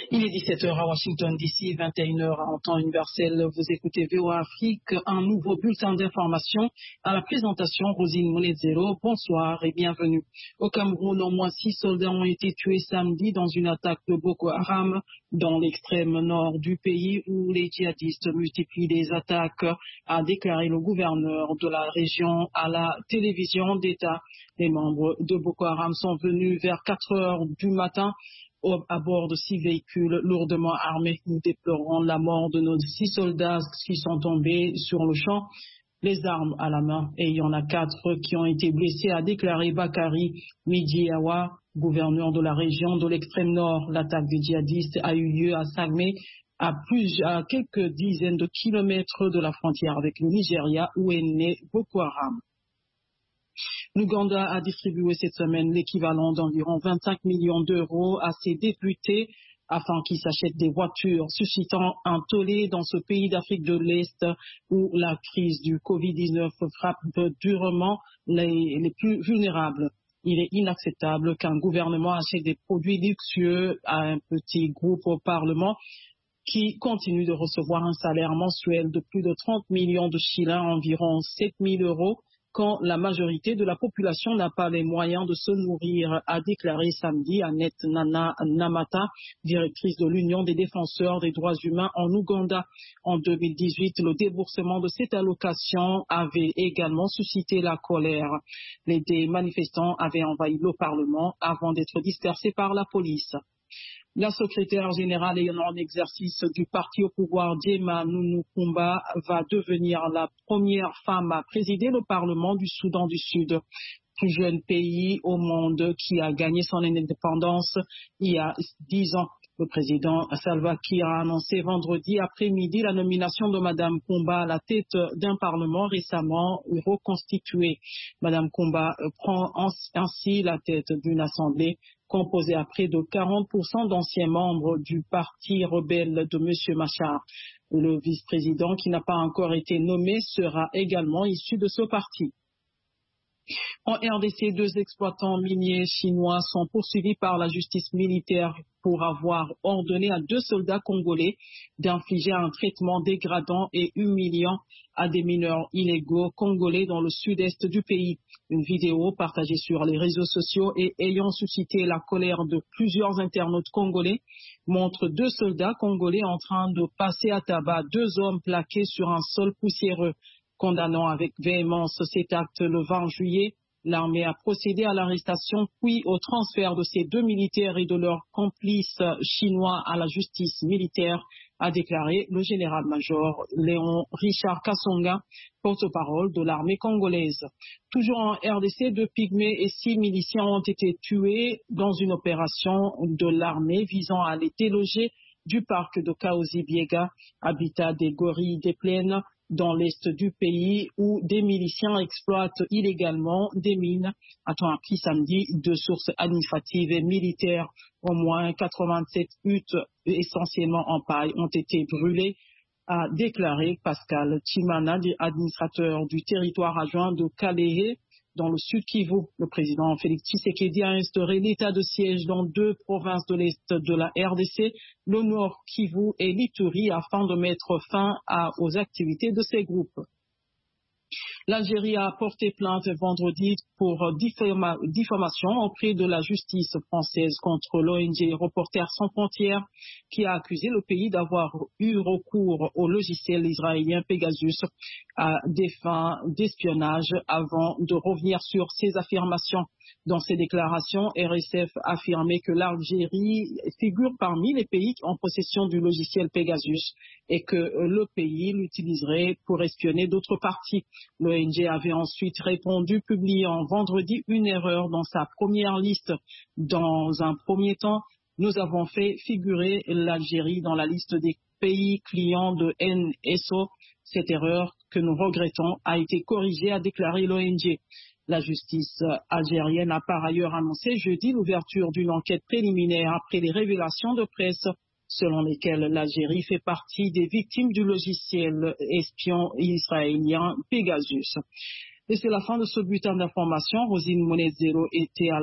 Il est 17h à Washington DC, 21h en temps universel. Vous écoutez VOA Afrique, un nouveau bulletin d'information à la présentation Rosine Monezero. Bonsoir et bienvenue. Au Cameroun, au moins 6 soldats ont été tués samedi dans une attaque de Boko Haram dans l'extrême nord du pays où les djihadistes multiplient les attaques, a déclaré le gouverneur de la région à la télévision d'État. Les membres de Boko Haram sont venus vers 4 heures du matin à bord de 6 véhicules lourdement armés. Nous déplorons la mort de nos 6 soldats qui sont tombés sur le champ, les armes à la main, et il y en a 4 qui ont été blessés, a déclaré Bakari Midiawa, gouverneur de la région de l'extrême nord. L'attaque des djihadistes a eu lieu à Samé, à quelques dizaines de kilomètres de la frontière avec le Nigeria, où est né Boko Haram. L'Ouganda a distribué cette semaine l'équivalent d'environ 25 millions d'euros à ses députés afin qu'ils s'achètent des voitures, suscitant un tollé dans ce pays d'Afrique de l'Est où la crise du Covid-19 frappe durement les plus vulnérables. Il est inacceptable qu'un gouvernement achète des produits luxueux à un petit groupe au Parlement qui continue de recevoir un salaire mensuel de plus de 30 millions de shillings, environ 7 000 euros, quand la majorité de la population n'a pas les moyens de se nourrir, a déclaré samedi Annette Nana Namata, directrice de l'Union des défenseurs des droits humains en Ouganda. En 2018, le déboursement de cette allocation avait également suscité la colère. Des manifestants avaient envahi le Parlement avant d'être dispersés par la police. La secrétaire générale et en exercice du parti au pouvoir, Djema Nunukumba, va devenir la première femme à présider le Parlement du Soudan du Sud, plus jeune pays au monde qui a gagné son indépendance il y a 10 ans. Le président Salva Kiir a annoncé vendredi après-midi la nomination de Madame Kumba à la tête d'un Parlement récemment reconstitué. Madame Kumba prend ainsi la tête d'une assemblée composée à près de 40% d'anciens membres du parti rebelle de M. Machar. Le vice-président, qui n'a pas encore été nommé, sera également issu de ce parti. En RDC, 2 exploitants miniers chinois sont poursuivis par la justice militaire pour avoir ordonné à 2 soldats congolais d'infliger un traitement dégradant et humiliant à des mineurs illégaux congolais dans le sud-est du pays. Une vidéo partagée sur les réseaux sociaux et ayant suscité la colère de plusieurs internautes congolais montre 2 soldats congolais en train de passer à tabac 2 hommes plaqués sur un sol poussiéreux. Condamnant avec véhémence cet acte le 20 juillet, l'armée a procédé à l'arrestation puis au transfert de ces 2 militaires et de leurs complices chinois à la justice militaire, a déclaré le général-major Léon Richard Kassonga, porte-parole de l'armée congolaise. Toujours en RDC, 2 pygmées et 6 miliciens ont été tués dans une opération de l'armée visant à les déloger du parc de Kaozi-Biega, habitat des gorilles des plaines, dans l'est du pays où des miliciens exploitent illégalement des mines, a-t-on appris samedi de sources administratives et militaires. Au moins 87 huttes, essentiellement en paille, ont été brûlées, a déclaré Pascal Chimana, administrateur du territoire adjoint de Kalehe, dans le sud Kivu. Le président Félix Tshisekedi a instauré l'état de siège dans 2 provinces de l'est de la RDC, le nord Kivu et l'Ituri, afin de mettre fin aux activités de ces groupes. L'Algérie a porté plainte vendredi pour diffamation auprès de la justice française contre l'ONG Reporters sans frontières, qui a accusé le pays d'avoir eu recours au logiciel israélien Pegasus à des fins d'espionnage avant de revenir sur ses affirmations. Dans ses déclarations, RSF a affirmé que l'Algérie figure parmi les pays en possession du logiciel Pegasus et que le pays l'utiliserait pour espionner d'autres partis. L'ONG avait ensuite répondu, publiant vendredi une erreur dans sa première liste. Dans un premier temps, nous avons fait figurer l'Algérie dans la liste des pays clients de NSO. Cette erreur que nous regrettons a été corrigée, a déclaré l'ONG. La justice algérienne a par ailleurs annoncé jeudi l'ouverture d'une enquête préliminaire après les révélations de presse selon lesquelles l'Algérie fait partie des victimes du logiciel espion israélien Pegasus. Et c'est la fin de ce bulletin d'information. Rosine Monezero était à